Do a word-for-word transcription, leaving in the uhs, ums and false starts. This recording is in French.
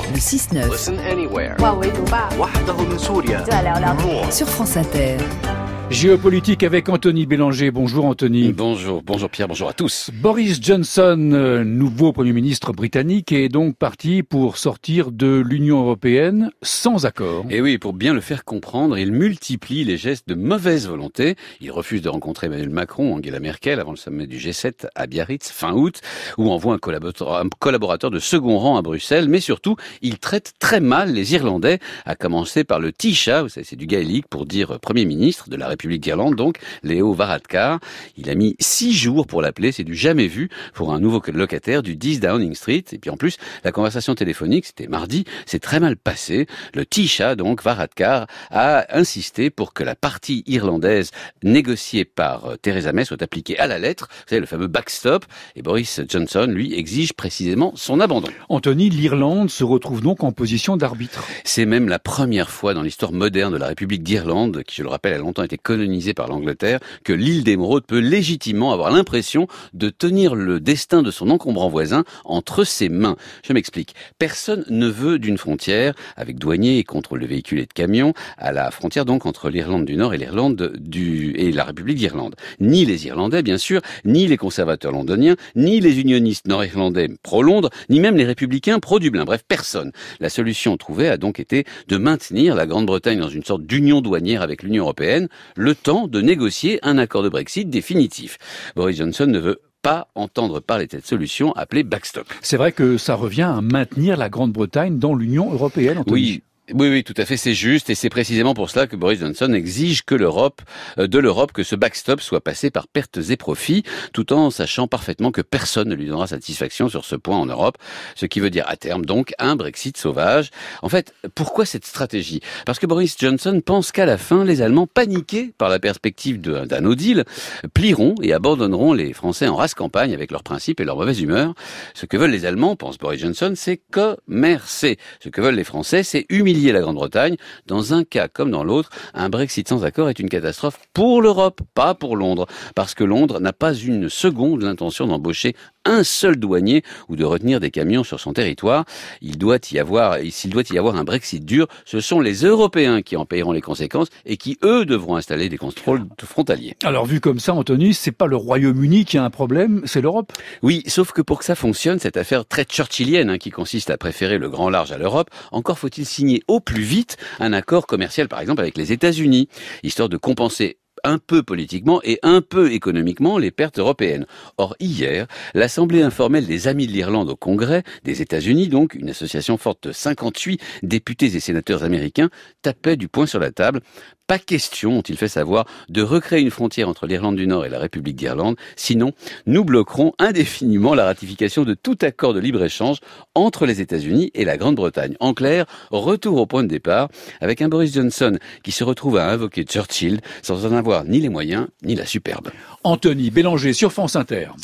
Le six neuf. Listen anywhere. 万维读吧 وحده من سوريا. 就来聊聊 More. Sur France Inter. Géopolitique avec Anthony Bélanger. Bonjour Anthony. Bonjour, bonjour Pierre, bonjour à tous. Boris Johnson, euh, nouveau Premier ministre britannique, est donc parti pour sortir de l'Union européenne sans accord. Et oui, pour bien le faire comprendre, il multiplie les gestes de mauvaise volonté. Il refuse de rencontrer Emmanuel Macron, Angela Merkel avant le sommet du G sept à Biarritz fin août, ou envoie un collaborateur, un collaborateur de second rang à Bruxelles. Mais surtout, il traite très mal les Irlandais, à commencer par le Taoiseach, vous savez, c'est du gaélique pour dire Premier ministre de la République d'Irlande, donc Leo Varadkar. Il a mis six jours pour l'appeler, c'est du jamais vu pour un nouveau locataire du dix Downing Street. Et puis en plus, la conversation téléphonique, c'était mardi, c'est très mal passé. Le Taoiseach, donc Varadkar, a insisté pour que la partie irlandaise négociée par Theresa May soit appliquée à la lettre, vous savez, le fameux backstop. Et Boris Johnson, lui, exige précisément son abandon. Anthony, l'Irlande se retrouve donc en position d'arbitre. C'est même la première fois dans l'histoire moderne de la République d'Irlande, qui, je le rappelle, a longtemps été colonisée par l'Angleterre, que l'île d'Émeraude peut légitimement avoir l'impression de tenir le destin de son encombrant voisin entre ses mains. Je m'explique. Personne ne veut d'une frontière avec douaniers et contrôle de véhicules et de camions à la frontière donc entre l'Irlande du Nord et l'Irlande du et la République d'Irlande. Ni les Irlandais bien sûr, ni les conservateurs londoniens, ni les unionistes nord-irlandais pro-Londres, ni même les républicains pro-Dublin. Bref, personne. La solution trouvée a donc été de maintenir la Grande-Bretagne dans une sorte d'union douanière avec l'Union européenne, le temps de négocier un accord de Brexit définitif. Boris Johnson ne veut pas entendre parler de cette solution appelée backstop. C'est vrai que ça revient à maintenir la Grande-Bretagne dans l'Union européenne, Anthony. Oui. Oui, oui, tout à fait, c'est juste, et c'est précisément pour cela que Boris Johnson exige que l'Europe, euh, de l'Europe, que ce backstop soit passé par pertes et profits, tout en sachant parfaitement que personne ne lui donnera satisfaction sur ce point en Europe, ce qui veut dire à terme donc un Brexit sauvage. En fait, pourquoi cette stratégie ? Parce que Boris Johnson pense qu'à la fin, les Allemands, paniqués par la perspective de, d'un no deal, plieront et abandonneront les Français en race campagne avec leurs principes et leur mauvaise humeur. Ce que veulent les Allemands, pense Boris Johnson, c'est commercer. Ce que veulent les Français, c'est humilier la Grande-Bretagne. Dans un cas comme dans l'autre, un Brexit sans accord est une catastrophe pour l'Europe, pas pour Londres, parce que Londres n'a pas une seconde l'intention d'embaucher un seul douanier ou de retenir des camions sur son territoire. Il doit y avoir, s'il doit y avoir un Brexit dur, ce sont les Européens qui en payeront les conséquences et qui, eux, devront installer des contrôles frontaliers. Alors, vu comme ça, Anthony, c'est pas le Royaume-Uni qui a un problème, c'est l'Europe. Oui, sauf que pour que ça fonctionne, cette affaire très churchillienne, hein, qui consiste à préférer le grand large à l'Europe, encore faut-il signer au plus vite un accord commercial, par exemple, avec les États-Unis, histoire de compenser un peu politiquement et un peu économiquement les pertes européennes. Or, hier, l'Assemblée informelle des Amis de l'Irlande au Congrès, des États-Unis donc, une association forte de cinquante-huit députés et sénateurs américains, tapait du poing sur la table. Pas question, ont-ils fait savoir, de recréer une frontière entre l'Irlande du Nord et la République d'Irlande, sinon nous bloquerons indéfiniment la ratification de tout accord de libre-échange entre les États-Unis et la Grande-Bretagne. En clair, retour au point de départ, avec un Boris Johnson qui se retrouve à invoquer Churchill sans en avoir ni les moyens ni la superbe. Anthony Bélanger sur France Inter.